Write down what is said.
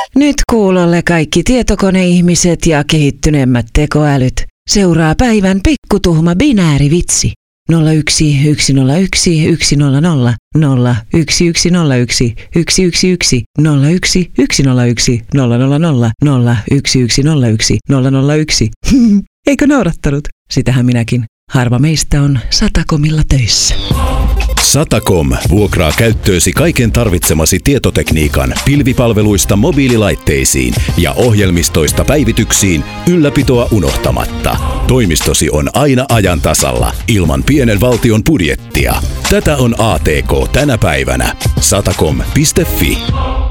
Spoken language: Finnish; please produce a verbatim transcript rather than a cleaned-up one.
Nyt kuulolle kaikki tietokoneihmiset ja kehittyneemmät tekoälyt. Seuraa päivän pikkutuhma binäärivitsi. nolla yksi yksi nolla yksi yksi nolla nolla nolla yksi yksi nolla yksi yksi yksi yksi nolla yksi yksi nolla yksi nolla nolla nolla nolla yksi yksi nolla yksi nolla nolla yksi. Eikö naurattanut? Sitähän minäkin. Harva meistä on Satakomilla töissä. Satacom vuokraa käyttöösi kaiken tarvitsemasi tietotekniikan, pilvipalveluista mobiililaitteisiin ja ohjelmistoista päivityksiin, ylläpitoa unohtamatta. Toimistosi on aina ajan tasalla, ilman pienen valtion budjettia. Tätä on A T K tänä päivänä. Satacom piste fi